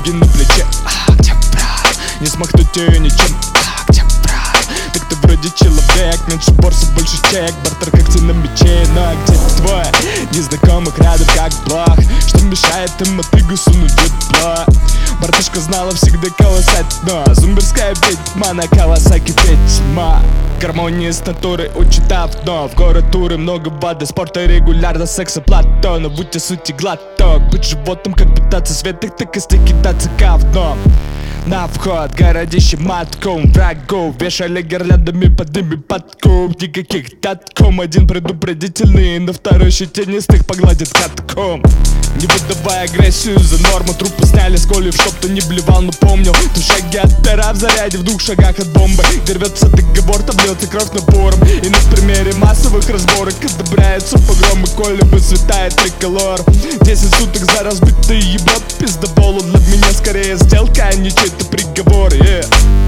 деньги на плече. Октябрь, не смахнуть ее ничем. Октябрь, так ты вроде человек, меньше борса, больше чек, бартер когти на мече. Но где твой незнакомых рядом как блох, что мешает им мотыгу сунуть дипло? Братышка знала всегда колосать, но зумберская ведьма на Кавасаки ведьма. Гармония с натурой учит давно. В город туры, много воды, спорта регулярно, секса Платона. Будьте сути глоток, быть животным, как питаться светлых, так если кидаться говном. На вход городище матком, врагов вешали гирляндами под ними подков. Никаких татком, один предупредительный, на второй щетинистых погладит катком. Не выдавая агрессию за норму, трупы сняли с колев, чтоб ты не блевал, но помнил. В шаге от пера в заряде, в 2 шагах от бомбы, где рвется договор, там льется кровь напором. И на примере массовых разборок одобряются погромы, коли выцветает триколор. 10 суток за разбитый еблот, пиздоболу для меня скорее сделка, а не чей-то приговор, yeah.